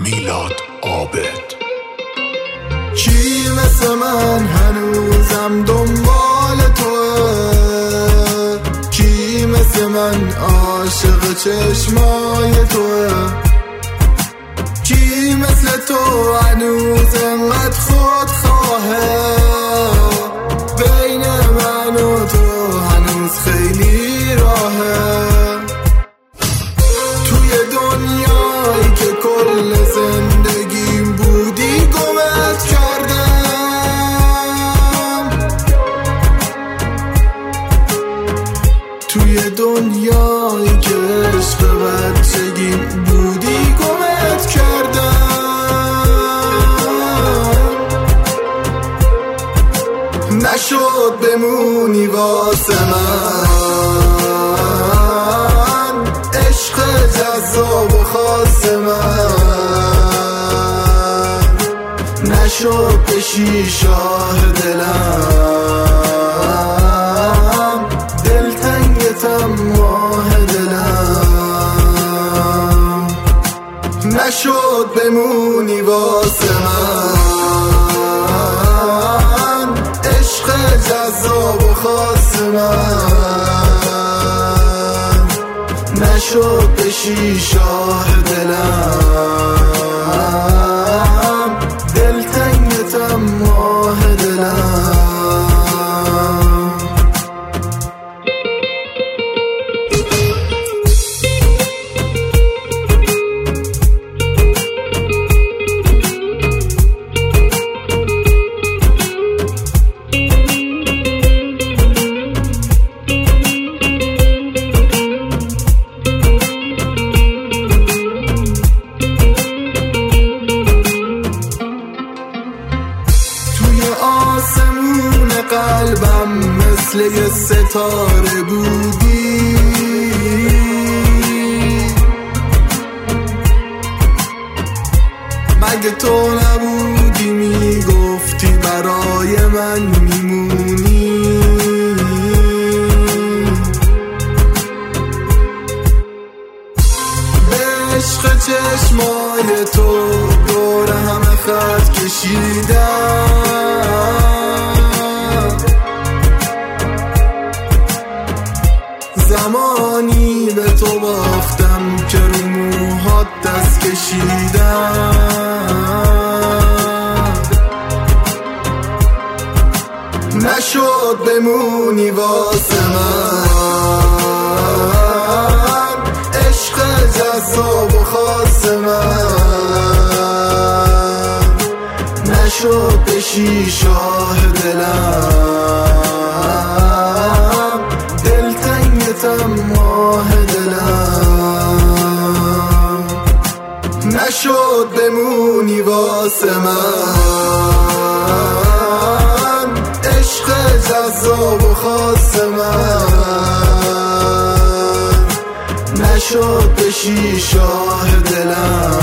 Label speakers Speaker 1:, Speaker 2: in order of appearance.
Speaker 1: میلاد عابد.
Speaker 2: کی مثل من هنوزم دنبال توه؟ کی مثل من عاشق چشمای توه؟ کی مثل تو هنوز انقدر خودخواهه؟ بین من و تو هنوز خیلی راهه. توی دنیایی که کل زندگیم بودی گمت کردم. توی دنیایی که عشق بچگیم بودی گمت کردم. نشد بمونی واسه من، عشق جذاب و خاص من. نشد بشی شاه دلم، دلتنگتم ماه دلم. نشد بمونی واسه من، عشق جذاب و خاص من. نشد بشی شاه دلم، دلتنگتم ماه دلم. آسمون قلبم مثل یه ستاره بودی، مگه تو نبودی میگفتی برای من میمونی؟ به عشق چشمای تو دور همه خط کشیدم. زمانی به تو باختم که رو موهات دست کشیدم. نشد بمونی واسه من، عشق جذاب و خاص من. نشد بشی شاه دلم، دلتنگتم ماه دلم. نشد بمونی واسه من، عشق جذاب و خاص من. نشد بشی شاه دلم،